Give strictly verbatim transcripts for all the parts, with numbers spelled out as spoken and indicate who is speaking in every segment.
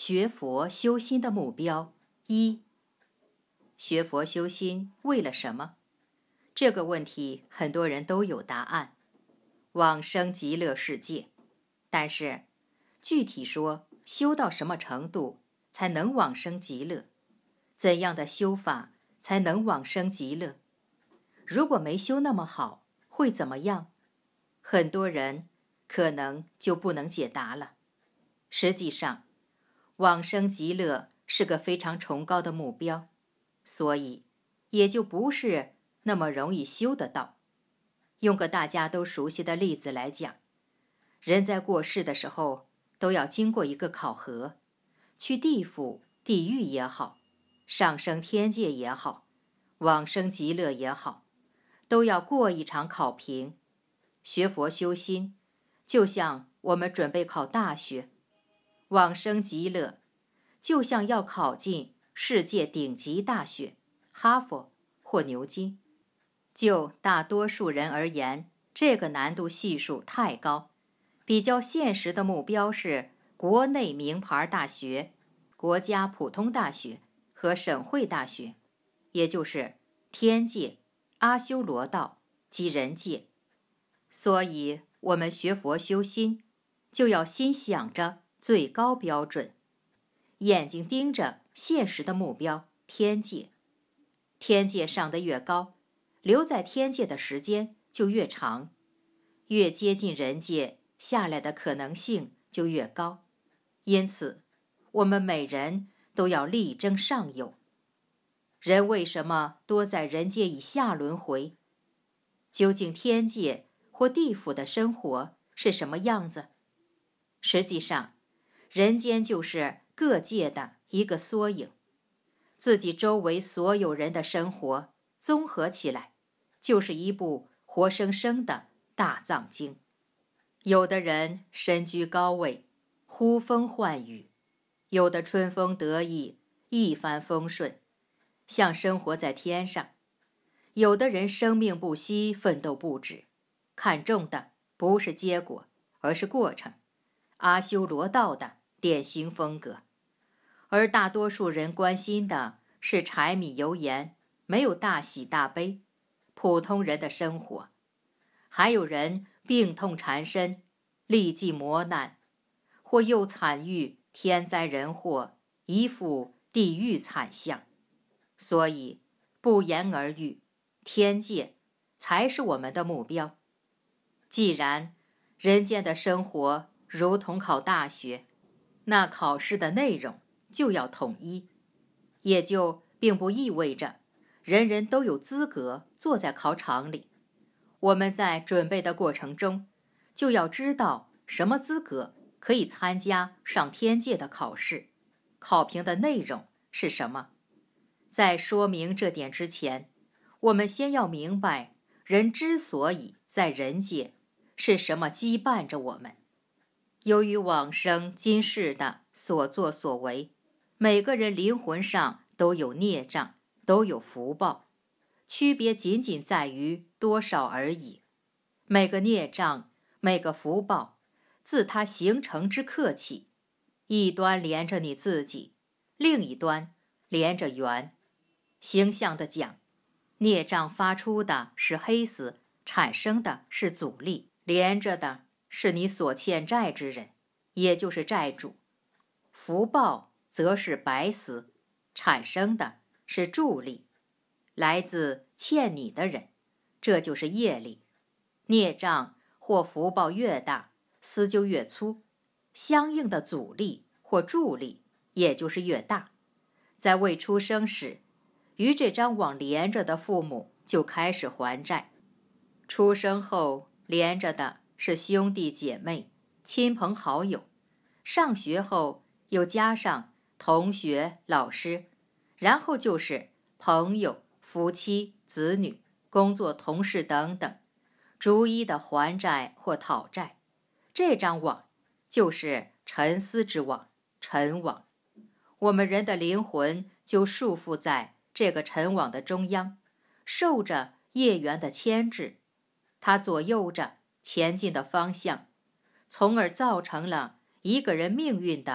Speaker 1: 学佛修心的目标一。学佛修心为了什么？这个问题很多人都有答案，往生极乐世界。但是具体说修到什么程度才能往生极乐？怎样的修法才能往生极乐？如果没修那么好，会怎么样？很多人可能就不能解答了。实际上，往生极乐是个非常崇高的目标，所以也就不是那么容易修得到。用个大家都熟悉的例子来讲，人在过世的时候都要经过一个考核，去地府、地狱也好，上升天界也好，往生极乐也好，都要过一场考评。学佛修心，就像我们准备考大学，往生极乐，就像要考进世界顶级大学，哈佛或牛津。就大多数人而言，这个难度系数太高。比较现实的目标是国内名牌大学、国家普通大学和省会大学，也就是天界、阿修罗道及人界。所以我们学佛修心，就要心想着最高标准，眼睛盯着现实的目标天界。天界上得越高，留在天界的时间就越长，越接近人界下来的可能性就越高。因此我们每人都要力争上游。人为什么多在人界以下轮回？究竟天界或地府的生活是什么样子？实际上，人间就是各界的一个缩影，自己周围所有人的生活综合起来，就是一部活生生的大藏经。有的人身居高位，呼风唤雨；有的春风得意，一帆风顺，像生活在天上；有的人生命不息，奋斗不止，看重的不是结果，而是过程，阿修罗道的典型风格。而大多数人关心的是柴米油盐，没有大喜大悲，普通人的生活。还有人病痛缠身，历尽磨难，或又惨遇天灾人祸，一副地狱惨象。所以不言而喻，天界才是我们的目标。既然人间的生活如同考大学，那考试的内容就要统一，也就并不意味着人人都有资格坐在考场里。我们在准备的过程中，就要知道什么资格可以参加上天界的考试，考评的内容是什么。在说明这点之前，我们先要明白人之所以在人界是什么羁绊着我们。由于往生今世的所作所为，每个人灵魂上都有孽障，都有福报，区别仅仅在于多少而已。每个孽障，每个福报，自它形成之刻起，一端连着你自己，另一端连着缘。形象地讲，孽障发出的是黑丝，产生的是阻力，连着的是你所欠债之人，也就是债主。福报则是白丝，产生的是助力，来自欠你的人，这就是业力。孽障或福报越大，丝就越粗，相应的阻力或助力也就是越大。在未出生时，与这张网连着的父母就开始还债，出生后连着的是兄弟姐妹、亲朋好友，上学后又加上同学、老师，然后就是朋友、夫妻、子女、工作同事等等，逐一的还债或讨债。这张网就是沉思之网，尘网。我们人的灵魂就束缚在这个尘网的中央，受着业缘的牵制，它左右着前进的方向，从而造成了一个人命运的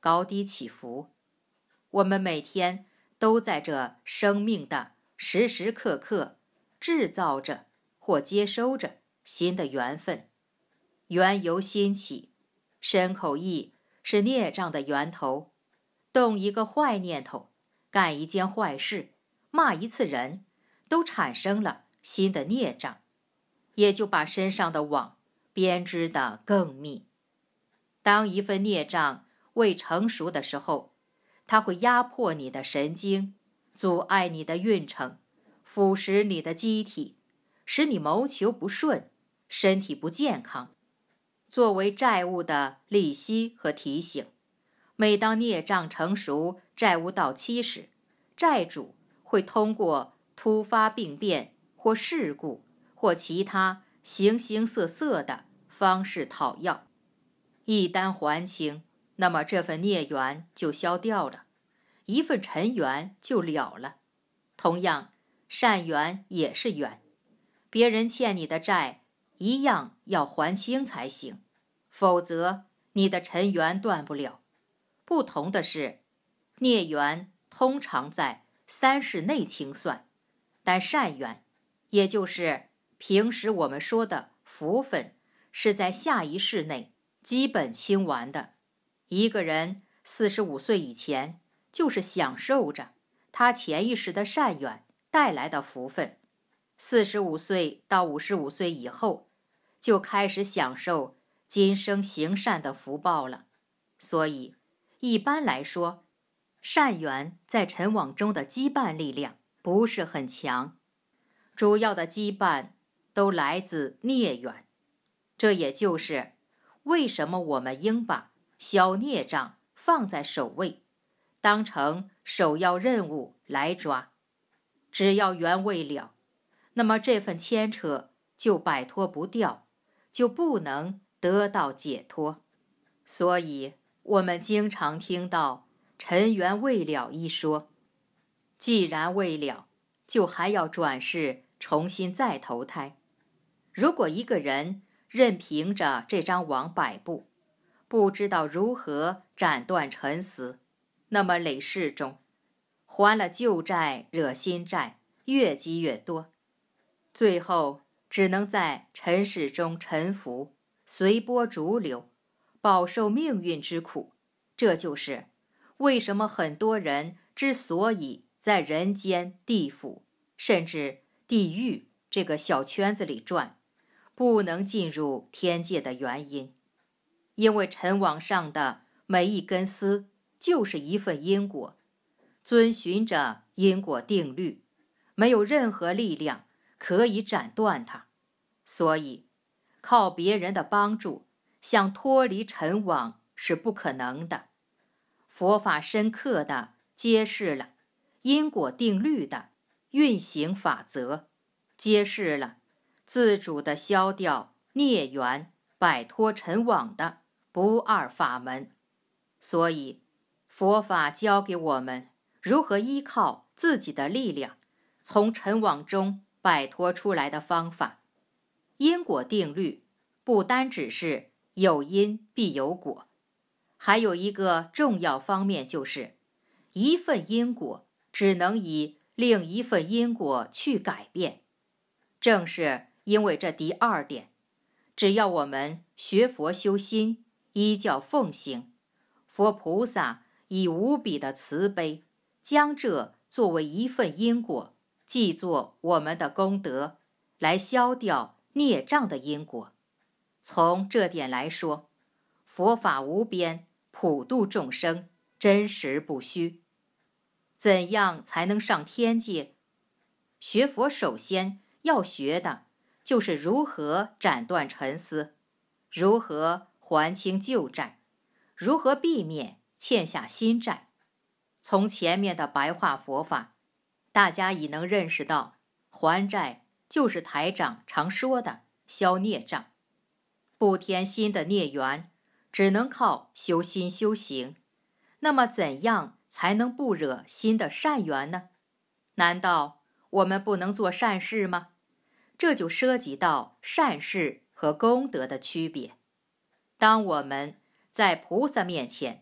Speaker 1: 高低起伏。我们每天都在这生命的时时刻刻制造着或接收着新的缘分。缘由心起，身口意是孽障的源头。动一个坏念头，干一件坏事，骂一次人，都产生了新的孽障，也就把身上的网编织得更密。当一份孽障未成熟的时候，它会压迫你的神经，阻碍你的运程，腐蚀你的机体，使你谋求不顺，身体不健康。作为债务的利息和提醒，每当孽障成熟，债务到期时，债主会通过突发病变或事故或其他形形色色的方式讨要。一旦还清，那么这份孽缘就消掉了，一份尘缘就了了。同样，善缘也是缘，别人欠你的债一样要还清才行，否则你的尘缘断不了。不同的是，孽缘通常在三世内清算，但善缘，也就是平时我们说的福分，是在下一世内基本清完的。一个人四十五岁以前，就是享受着他前一世的善缘带来的福分；四十五岁到五十五岁以后，就开始享受今生行善的福报了。所以一般来说，善缘在尘网中的羁绊力量不是很强，主要的羁绊都来自孽缘。这也就是为什么我们应把消孽障放在首位，当成首要任务来抓。只要缘未了，那么这份牵扯就摆脱不掉，就不能得到解脱。所以我们经常听到尘缘未了一说，既然未了，就还要转世重新再投胎。如果一个人任凭着这张网摆布，不知道如何斩断尘丝，那么累世中还了旧债，惹新债，越积越多，最后只能在尘世中沉浮，随波逐流，饱受命运之苦。这就是为什么很多人之所以在人间、地府甚至地狱这个小圈子里转，不能进入天界的原因。因为尘网上的每一根丝就是一份因果，遵循着因果定律，没有任何力量可以斩断它。所以靠别人的帮助想脱离尘网是不可能的。佛法深刻地揭示了因果定律的运行法则，揭示了自主地消掉孽缘，摆脱尘网的不二法门。所以佛法教给我们如何依靠自己的力量从尘网中摆脱出来的方法。因果定律不单只是有因必有果，还有一个重要方面，就是一份因果只能以另一份因果去改变。正是因为这第二点，只要我们学佛修心，依教奉行，佛菩萨以无比的慈悲，将这作为一份因果，记作我们的功德，来消掉孽障的因果。从这点来说，佛法无边，普度众生，真实不虚。怎样才能上天界？学佛首先要学的就是如何斩断尘丝，如何还清旧债，如何避免欠下新债。从前面的白话佛法，大家已能认识到，还债就是台长常说的消孽障。不添新的孽缘，只能靠修心修行。那么怎样才能不惹新的善缘呢？难道我们不能做善事吗？这就涉及到善事和功德的区别。当我们在菩萨面前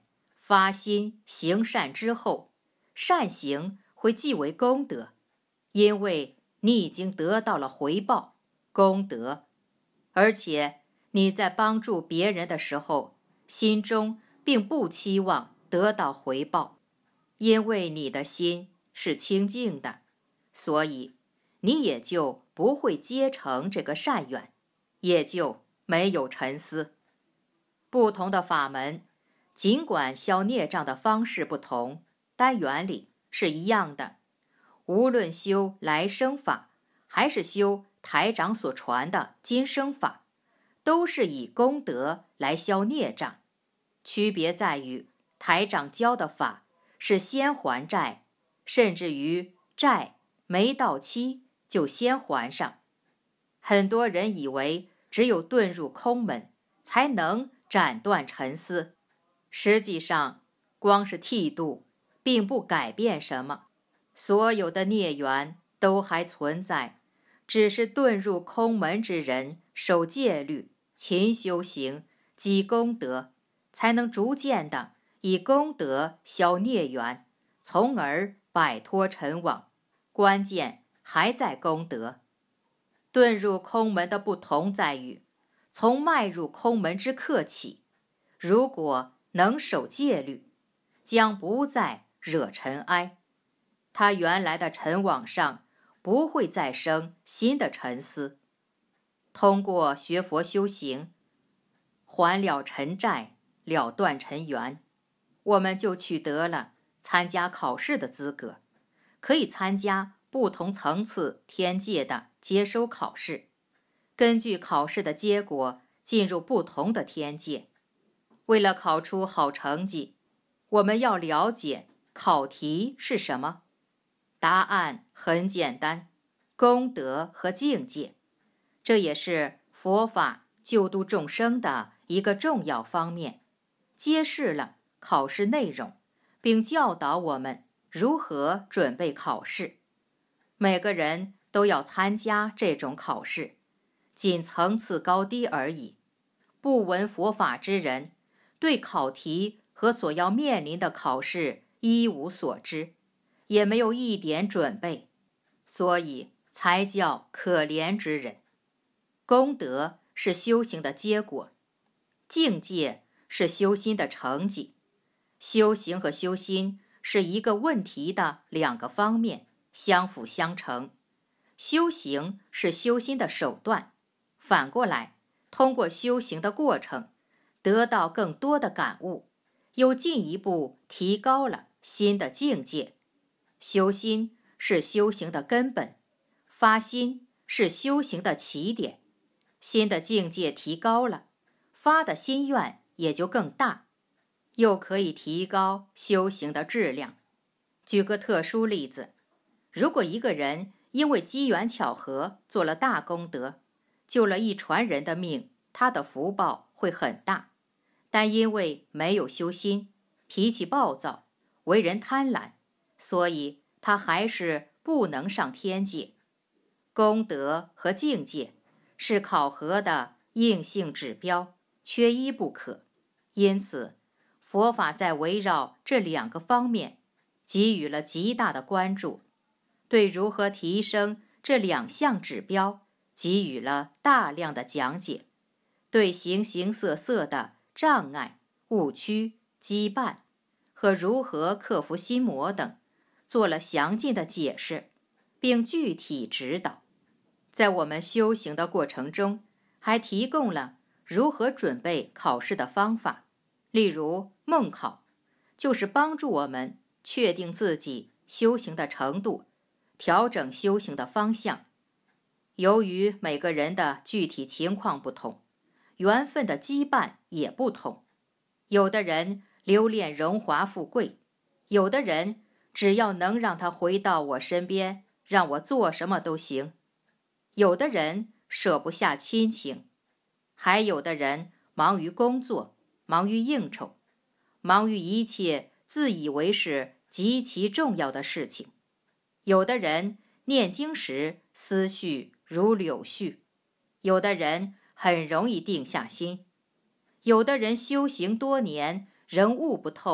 Speaker 1: 发心行善之后，善行会即为功德，因为你已经得到了回报，功德。而且你在帮助别人的时候，心中并不期望得到回报，因为你的心是清净的，所以你也就不会结成这个善缘，也就没有沉思。不同的法门，尽管消孽障的方式不同，但原理是一样的。无论修来生法，还是修台长所传的今生法，都是以功德来消孽障。区别在于，台长教的法是先还债，甚至于债没到期就先还上。很多人以为只有遁入空门才能斩断尘丝，实际上光是剃度并不改变什么，所有的孽缘都还存在，只是遁入空门之人守戒律、勤修行、积功德，才能逐渐的以功德消孽缘，从而摆脱尘网。关键还在功德。遁入空门的不同在于，从迈入空门之刻起，如果能守戒律，将不再惹尘埃，他原来的尘网上不会再生新的尘丝。通过学佛修行，还了尘债，了断尘缘，我们就取得了参加考试的资格，可以参加不同层次天界的接收考试，根据考试的结果进入不同的天界。为了考出好成绩，我们要了解考题是什么。答案很简单，功德和境界。这也是佛法救度众生的一个重要方面，揭示了考试内容，并教导我们如何准备考试。每个人都要参加这种考试，仅层次高低而已。不闻佛法之人，对考题和所要面临的考试一无所知，也没有一点准备，所以才叫可怜之人。功德是修行的结果，境界是修心的成绩。修行和修心是一个问题的两个方面，相辅相成。修行是修心的手段，反过来，通过修行的过程，得到更多的感悟，又进一步提高了心的境界。修心是修行的根本，发心是修行的起点。心的境界提高了，发的心愿也就更大，又可以提高修行的质量。举个特殊例子，如果一个人因为机缘巧合做了大功德，救了一船人的命，他的福报会很大。但因为没有修心，脾气暴躁，为人贪婪，所以他还是不能上天界。功德和境界是考核的硬性指标，缺一不可。因此，佛法在围绕这两个方面给予了极大的关注，对如何提升这两项指标给予了大量的讲解，对形形色色的障碍、误区、羁绊和如何克服心魔等做了详尽的解释，并具体指导。在我们修行的过程中，还提供了如何准备考试的方法。例如梦考，就是帮助我们确定自己修行的程度，调整修行的方向。由于每个人的具体情况不同，缘分的羁绊也不同。有的人留恋荣华富贵，有的人只要能让他回到我身边，让我做什么都行。有的人舍不下亲情，还有的人忙于工作，忙于应酬，忙于一切自以为是极其重要的事情。有的人念经时思绪如柳絮，有的人很容易定下心，有的人修行多年仍悟不透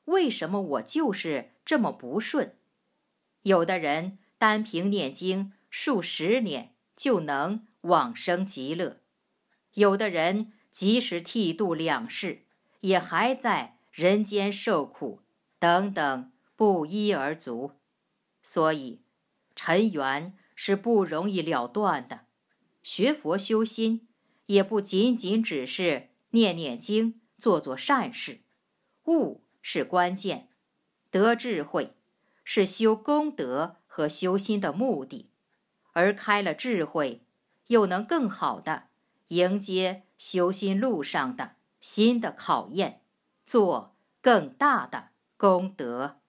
Speaker 1: 为什么我就是这么不顺？有的人单凭念经数十年就能往生极乐，有的人即使剃度两世，也还在人间受苦，等等，不一而足。所以尘缘是不容易了断的，学佛修心也不仅仅只是念念经，做做善事。悟是关键，得智慧是修功德和修心的目的，而开了智慧，又能更好地迎接修心路上的新的考验，做更大的功德。